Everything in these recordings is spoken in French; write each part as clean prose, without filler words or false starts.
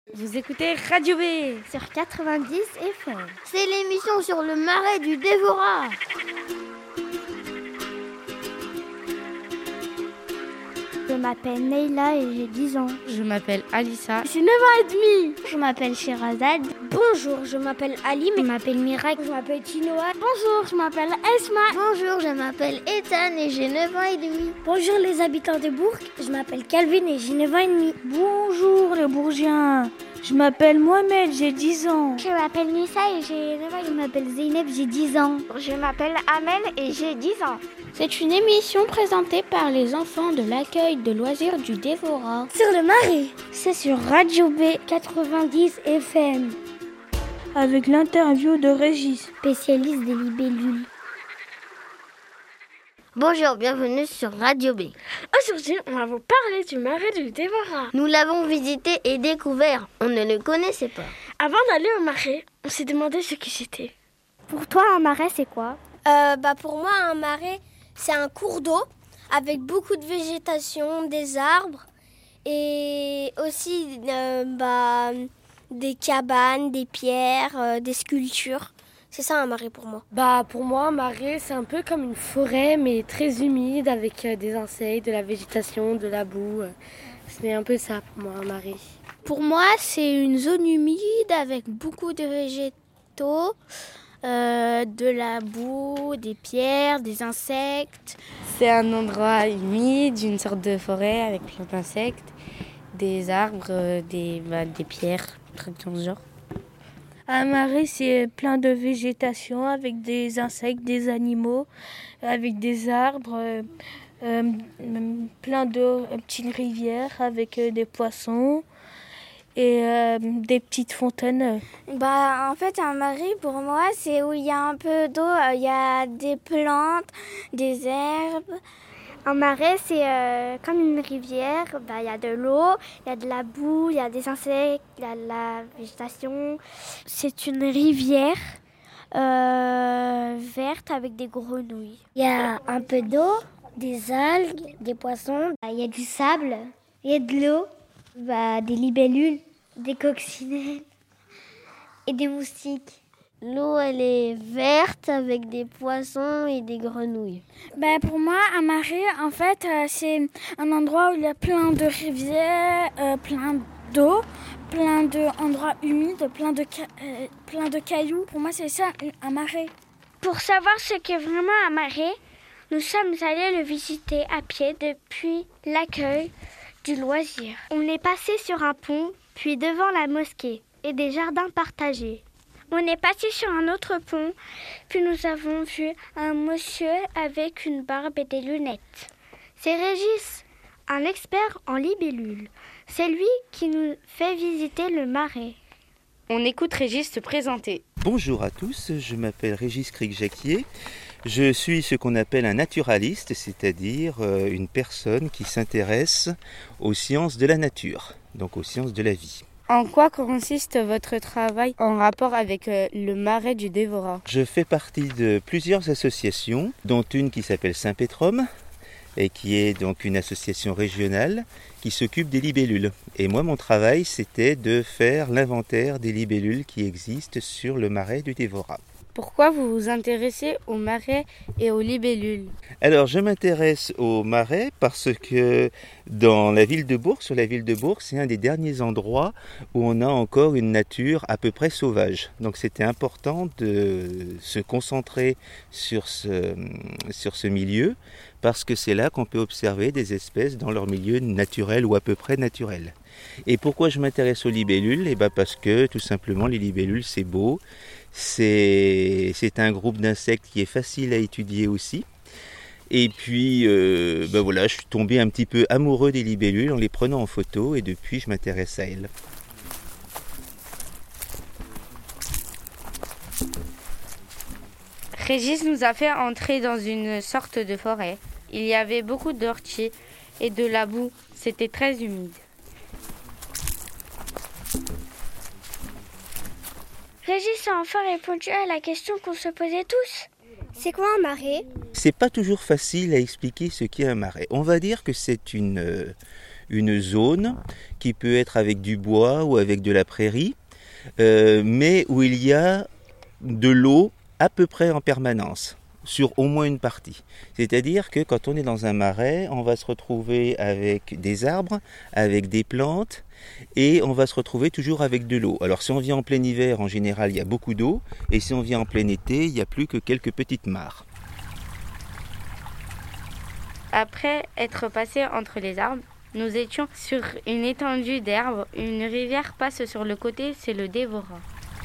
Vous écoutez Radio B sur 90 FM. C'est l'émission sur le marais du Dévorah. Je m'appelle Neila et j'ai 10 ans. Je m'appelle Alissa. J'ai 9 ans et demi. Je m'appelle Sherazade. Bonjour, je m'appelle Alim. Je m'appelle Mirac. Je m'appelle Tinoa. Bonjour, je m'appelle Esma. Bonjour, je m'appelle Ethan et j'ai 9 ans et demi. Bonjour les habitants de Bourg, je m'appelle Calvin et j'ai 9 ans et demi. Bonjour les Bourgiens, je m'appelle Mohamed, j'ai 10 ans. Je m'appelle Nissa et j'ai 9 ans. Je m'appelle Zeynep, j'ai 10 ans. Je m'appelle Amel et j'ai 10 ans. C'est une émission présentée par les enfants de l'accueil de loisirs du Dévorah. Sur le marais, c'est sur Radio B 90 FM. Avec l'interview de Régis, spécialiste des libellules. Bonjour, bienvenue sur Radio B. Aujourd'hui, on va vous parler du marais du Dévorah. Nous l'avons visité et découvert, on ne le connaissait pas. Avant d'aller au marais, on s'est demandé ce que c'était. Pour toi, un marais, c'est quoi ? Pour moi, un marais, c'est un cours d'eau avec beaucoup de végétation, des arbres et aussi des cabanes, des pierres, des sculptures. C'est ça un marais pour moi. Pour moi, un marais, c'est un peu comme une forêt, mais très humide, avec des insectes, de la végétation, de la boue. C'est un peu ça pour moi, un marais. Pour moi, c'est une zone humide avec beaucoup de végétaux, de la boue, des pierres, des insectes. C'est un endroit humide, une sorte de forêt avec plein d'insectes, des arbres, des pierres, trucs dans ce genre. Un marais, c'est plein de végétation avec des insectes, des animaux, avec des arbres, plein de petites rivières avec des poissons et des petites fontaines. En fait, un marais, pour moi, c'est où il y a un peu d'eau, il y a des plantes, des herbes. Un marais, c'est comme une rivière. Il y a de l'eau, il y a de la boue, il y a des insectes, il y a de la végétation. C'est une rivière verte avec des grenouilles. Il y a un peu d'eau, des algues, des poissons. Il y a du sable, il y a de l'eau, des libellules, des coccinelles et des moustiques. L'eau, elle est verte avec des poissons et des grenouilles. Pour moi, un marais, en fait, c'est un endroit où il y a plein de rivières, plein d'eau, plein d'endroits humides, plein de cailloux. Pour moi, c'est ça, un marais. Pour savoir ce qu'est vraiment un marais, nous sommes allés le visiter à pied depuis l'accueil du loisir. On est passé sur un pont, puis devant la mosquée et des jardins partagés. On est passé sur un autre pont, puis nous avons vu un monsieur avec une barbe et des lunettes. C'est Régis, un expert en libellules. C'est lui qui nous fait visiter le marais. On écoute Régis se présenter. Bonjour à tous, je m'appelle Régis Cric-Jacquier. Je suis ce qu'on appelle un naturaliste, c'est-à-dire une personne qui s'intéresse aux sciences de la nature, donc aux sciences de la vie. En quoi consiste votre travail en rapport avec le marais du Dévorah ? Je fais partie de plusieurs associations, dont une qui s'appelle Saint-Pétrum, et qui est donc une association régionale qui s'occupe des libellules. Et moi, mon travail, c'était de faire l'inventaire des libellules qui existent sur le marais du Dévorah. Pourquoi vous vous intéressez aux marais et aux libellules ? Alors, je m'intéresse aux marais parce que dans la ville de Bourg, sur la ville de Bourg, c'est un des derniers endroits où on a encore une nature à peu près sauvage. Donc, c'était important de se concentrer sur ce milieu parce que c'est là qu'on peut observer des espèces dans leur milieu naturel ou à peu près naturel. Et pourquoi je m'intéresse aux libellules ? Parce que tout simplement, les libellules, c'est beau. C'est un groupe d'insectes qui est facile à étudier aussi. Et puis, je suis tombé un petit peu amoureux des libellules en les prenant en photo et depuis, je m'intéresse à elles. Régis nous a fait entrer dans une sorte de forêt. Il y avait beaucoup d'orties et de la boue. C'était très humide. Régis a enfin répondu à la question qu'on se posait tous. C'est quoi un marais ? C'est pas toujours facile à expliquer ce qu'est un marais. On va dire que c'est une une zone qui peut être avec du bois ou avec de la prairie, mais où il y a de l'eau à peu près en permanence, sur au moins une partie. C'est-à-dire que quand on est dans un marais, on va se retrouver avec des arbres, avec des plantes, et on va se retrouver toujours avec de l'eau. Alors si on vient en plein hiver, en général, il y a beaucoup d'eau, et si on vient en plein été, il n'y a plus que quelques petites mares. Après être passé entre les arbres, nous étions sur une étendue d'herbe. Une rivière passe sur le côté, c'est le Dévorah.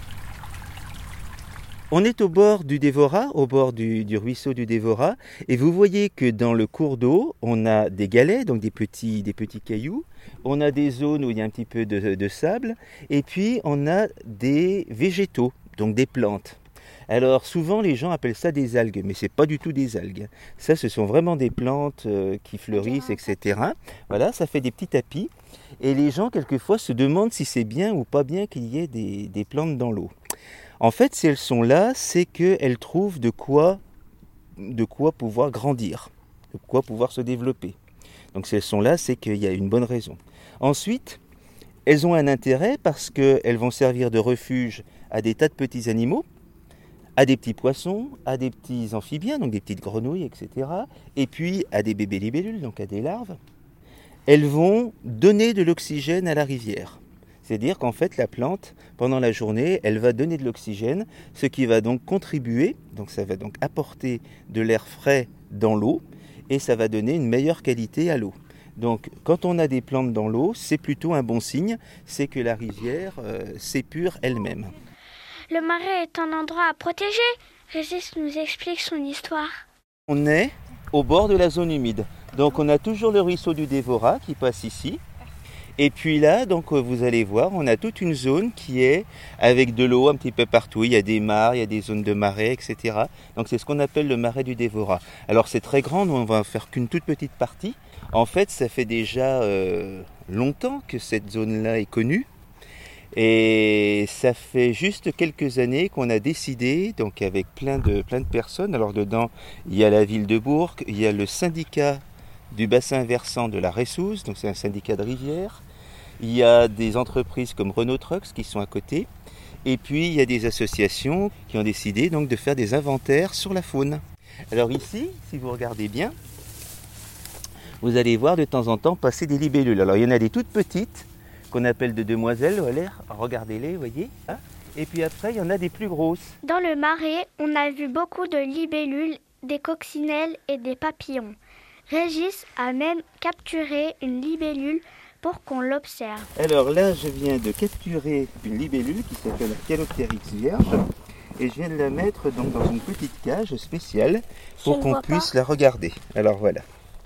On est au bord du Dévorah, au bord du ruisseau du Dévorah, et vous voyez que dans le cours d'eau, on a des galets, donc des petits cailloux, on a des zones où il y a un petit peu de sable, et puis on a des végétaux, donc des plantes. Alors souvent les gens appellent ça des algues, mais ce n'est pas du tout des algues. Ça, ce sont vraiment des plantes qui fleurissent, etc. Voilà, ça fait des petits tapis, et les gens quelquefois se demandent si c'est bien ou pas bien qu'il y ait des plantes dans l'eau. En fait, si elles sont là, c'est qu'elles trouvent de quoi pouvoir grandir, de quoi pouvoir se développer. Donc si elles sont là, c'est qu'il y a une bonne raison. Ensuite, elles ont un intérêt parce qu'elles vont servir de refuge à des tas de petits animaux, à des petits poissons, à des petits amphibiens, donc des petites grenouilles, etc. Et puis à des bébés libellules, donc à des larves. Elles vont donner de l'oxygène à la rivière. C'est-à-dire qu'en fait, la plante, pendant la journée, elle va donner de l'oxygène, ce qui va donc contribuer, donc ça va donc apporter de l'air frais dans l'eau, et ça va donner une meilleure qualité à l'eau. Donc, quand on a des plantes dans l'eau, c'est plutôt un bon signe, c'est que la rivière s'épure elle-même. Le marais est un endroit à protéger. Régis nous explique son histoire. On est au bord de la zone humide. Donc, on a toujours le ruisseau du Dévorah qui passe ici. Et puis là, donc vous allez voir, on a toute une zone qui est avec de l'eau un petit peu partout. Il y a des mares, il y a des zones de marais, etc. Donc c'est ce qu'on appelle le marais du Dévorah. Alors c'est très grand, on va faire qu'une toute petite partie. En fait, ça fait déjà longtemps que cette zone-là est connue. Et ça fait juste quelques années qu'on a décidé, donc avec plein de personnes. Alors dedans, il y a la ville de Bourg, il y a le syndicat du bassin versant de la Ressouze, donc c'est un syndicat de rivière. Il y a des entreprises comme Renault Trucks qui sont à côté. Et puis il y a des associations qui ont décidé donc de faire des inventaires sur la faune. Alors ici, si vous regardez bien, vous allez voir de temps en temps passer des libellules. Alors il y en a des toutes petites qu'on appelle de demoiselles. Regardez-les, vous voyez. Et puis après, il y en a des plus grosses. Dans le marais, on a vu beaucoup de libellules, des coccinelles et des papillons. Régis a même capturé une libellule pour qu'on l'observe. Alors là, je viens de capturer une libellule qui s'appelle la Calopteryx vierge et je viens de la mettre donc dans une petite cage spéciale pour qu'on puisse la regarder. Alors voilà.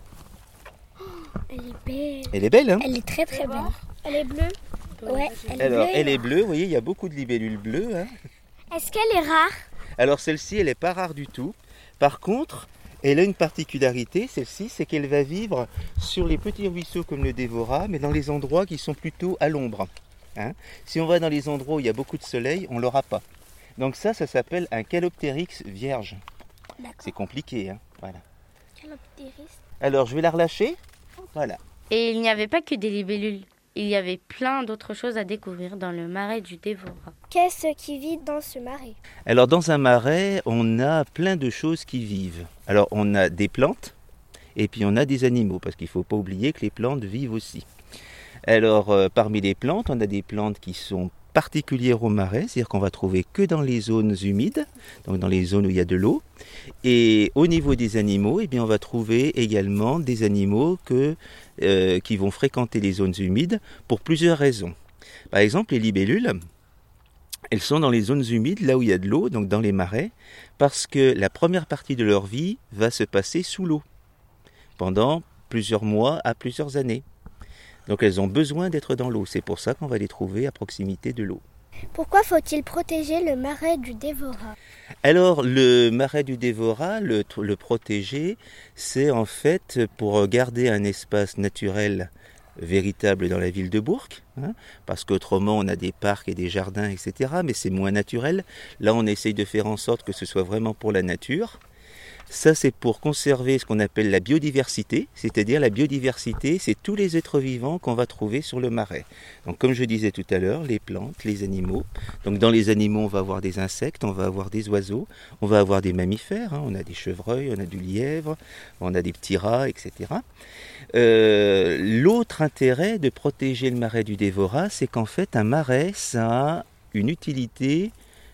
Elle est belle. Elle est belle, hein? Elle est très très belle. Elle est bleue. Ouais, elle est bleue, vous voyez, il y a beaucoup de libellules bleues. Hein. Est-ce qu'elle est rare? Alors celle-ci, elle n'est pas rare du tout. Par contre, elle a une particularité, celle-ci, c'est qu'elle va vivre sur les petits ruisseaux comme le Dévorah, mais dans les endroits qui sont plutôt à l'ombre. Hein. Si on va dans les endroits où il y a beaucoup de soleil, on ne l'aura pas. Donc ça s'appelle un Calopteryx vierge. D'accord. C'est compliqué, hein. Voilà. Calopteryx. Alors, je vais la relâcher. Voilà. Et il n'y avait pas que des libellules. Il y avait plein d'autres choses à découvrir dans le marais du Dévorah. Qu'est-ce qui vit dans ce marais? Alors dans un marais, on a plein de choses qui vivent. Alors on a des plantes et puis on a des animaux, parce qu'il ne faut pas oublier que les plantes vivent aussi. Alors parmi les plantes, on a des plantes qui sont particulières au marais, c'est-à-dire qu'on va trouver que dans les zones humides, donc dans les zones où il y a de l'eau. Et au niveau des animaux, eh bien, on va trouver également des animaux qui vont fréquenter les zones humides pour plusieurs raisons. Par exemple, les libellules, elles sont dans les zones humides, là où il y a de l'eau, donc dans les marais, parce que la première partie de leur vie va se passer sous l'eau, pendant plusieurs mois à plusieurs années. Donc elles ont besoin d'être dans l'eau, c'est pour ça qu'on va les trouver à proximité de l'eau. Pourquoi faut-il protéger le marais du Dévorah? Alors le marais du Dévorah, le protéger, c'est en fait pour garder un espace naturel véritable dans la ville de Bourg, hein, parce qu'autrement on a des parcs et des jardins, etc., mais c'est moins naturel. Là on essaye de faire en sorte que ce soit vraiment pour la nature. Ça, c'est pour conserver ce qu'on appelle la biodiversité, c'est-à-dire la biodiversité, c'est tous les êtres vivants qu'on va trouver sur le marais. Donc, comme je disais tout à l'heure, les plantes, les animaux. Donc, dans les animaux, on va avoir des insectes, on va avoir des oiseaux, on va avoir des mammifères, on a des chevreuils, on a du lièvre, on a des petits rats, etc. L'autre intérêt de protéger le marais du Dévorah, c'est qu'en fait, un marais, ça a une utilité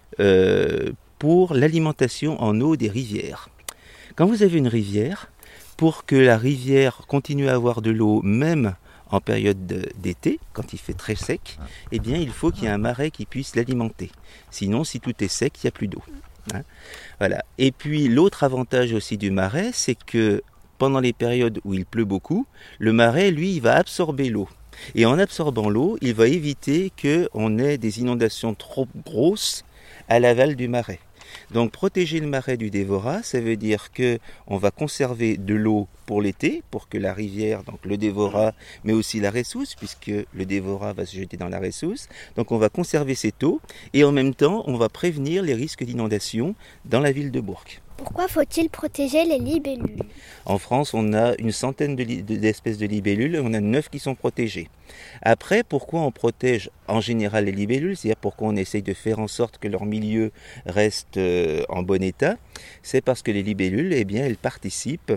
pour l'alimentation en eau des rivières. Quand vous avez une rivière, pour que la rivière continue à avoir de l'eau même en période d'été, quand il fait très sec, eh bien il faut qu'il y ait un marais qui puisse l'alimenter. Sinon, si tout est sec, il n'y a plus d'eau. Voilà. Et puis l'autre avantage aussi du marais, c'est que pendant les périodes où il pleut beaucoup, le marais, lui, il va absorber l'eau. Et en absorbant l'eau, il va éviter qu'on ait des inondations trop grosses à l'aval du marais. Donc protéger le marais du Dévorah, ça veut dire qu'on va conserver de l'eau pour l'été, pour que la rivière, donc le Dévorah, mais aussi la Ressousse, puisque le Dévorah va se jeter dans la Ressousse. Donc on va conserver cette eau et en même temps, on va prévenir les risques d'inondation dans la ville de Bourg. Pourquoi faut-il protéger les libellules ? En France, on a une centaine d'espèces de libellules et on a 9 qui sont protégées. Après, pourquoi on protège en général les libellules ? C'est-à-dire pourquoi on essaye de faire en sorte que leur milieu reste en bon état ? C'est parce que les libellules, eh bien, elles participent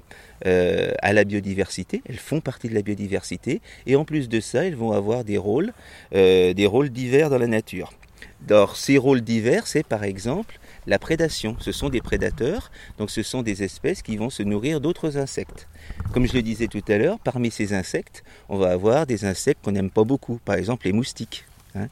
à la biodiversité, elles font partie de la biodiversité et en plus de ça, elles vont avoir des rôles divers dans la nature. Alors, ces rôles divers, c'est par exemple la prédation. Ce sont des prédateurs, donc ce sont des espèces qui vont se nourrir d'autres insectes. Comme je le disais tout à l'heure, parmi ces insectes, on va avoir des insectes qu'on n'aime pas beaucoup, par exemple les moustiques.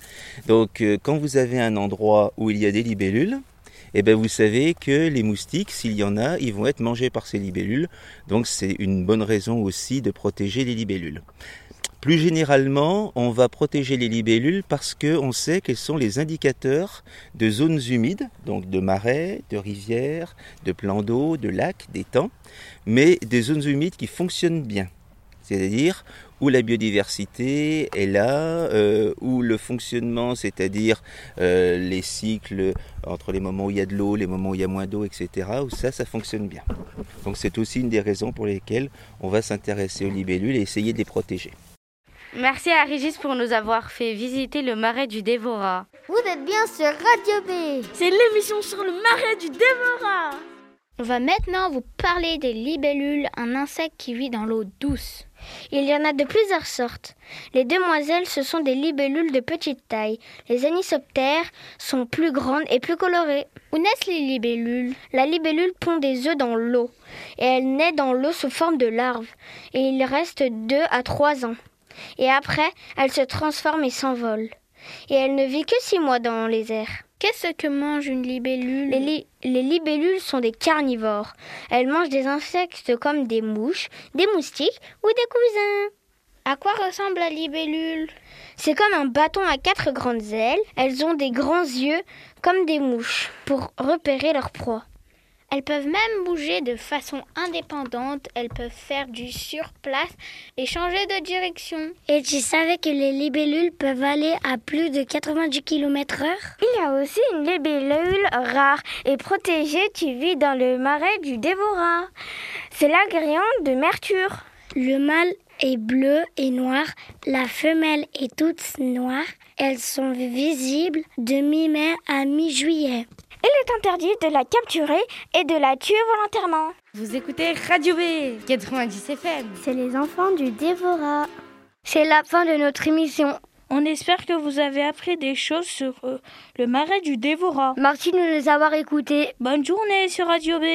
Donc, quand vous avez un endroit où il y a des libellules, eh bien, vous savez que les moustiques, s'il y en a, ils vont être mangés par ces libellules. Donc, c'est une bonne raison aussi de protéger les libellules. Plus généralement, on va protéger les libellules parce qu'on sait qu'elles sont les indicateurs de zones humides, donc de marais, de rivières, de plans d'eau, de lacs, d'étangs, mais des zones humides qui fonctionnent bien. C'est-à-dire où la biodiversité est là, où le fonctionnement, c'est-à-dire les cycles entre les moments où il y a de l'eau, les moments où il y a moins d'eau, etc., où ça fonctionne bien. Donc c'est aussi une des raisons pour lesquelles on va s'intéresser aux libellules et essayer de les protéger. Merci à Régis pour nous avoir fait visiter le marais du Dévorah. Vous êtes bien sur Radio B. C'est l'émission sur le marais du Dévorah. On va maintenant vous parler des libellules, un insecte qui vit dans l'eau douce. Il y en a de plusieurs sortes. Les demoiselles, ce sont des libellules de petite taille. Les anisoptères sont plus grandes et plus colorées. Où naissent les libellules ? La libellule pond des œufs dans l'eau et elle naît dans l'eau sous forme de larve. Et il reste 2 à 3 ans. Et après, elle se transforme et s'envole. Et elle ne vit que 6 mois dans les airs. Qu'est-ce que mange une libellule ? Les libellules sont des carnivores. Elles mangent des insectes comme des mouches, des moustiques ou des cousins. À quoi ressemble la libellule ? C'est comme un bâton à 4 grandes ailes. Elles ont des grands yeux comme des mouches pour repérer leur proie. Elles peuvent même bouger de façon indépendante, elles peuvent faire du surplace et changer de direction. Et tu savais que les libellules peuvent aller à plus de 90 km/h ? Il y a aussi une libellule rare et protégée qui vit dans le marais du Dévorah. C'est l'agrément de Mercure. Le mâle est bleu et noir, la femelle est toute noire. Elles sont visibles de mi-mai à mi-juillet. Il est interdit de la capturer et de la tuer volontairement. Vous écoutez Radio B 90 FM. C'est les enfants du Dévorah. C'est la fin de notre émission. On espère que vous avez appris des choses sur le marais du Dévorah. Merci de nous avoir écoutés. Bonne journée sur Radio B.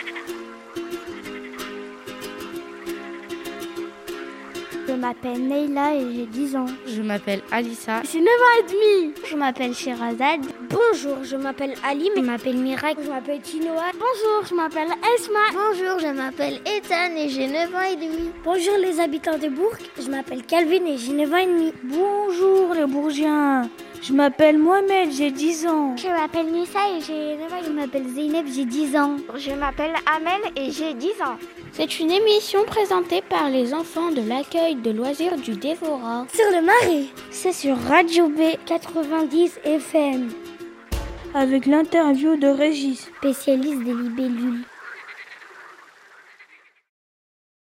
Je m'appelle Neila et j'ai 10 ans. Je m'appelle Alissa. J'ai 9 ans et demi. Je m'appelle Sherazade. Bonjour, je m'appelle Alim. Je m'appelle Mirac. Je m'appelle Tinoa. Bonjour, je m'appelle Esma. Bonjour, je m'appelle Ethan et j'ai 9 ans et demi. Bonjour les habitants de Bourg. Je m'appelle Calvin et j'ai 9 ans et demi. Bonjour les Bourgiens. Je m'appelle Mohamed, j'ai 10 ans. Je m'appelle Nissa et j'ai 9 ans. Je m'appelle Zeynep, j'ai 10 ans. Je m'appelle Amel et j'ai 10 ans. C'est une émission présentée par les enfants de l'accueil de loisirs du Dévorah. Sur le marais, c'est sur Radio B 90 FM. Avec l'interview de Régis, spécialiste des libellules.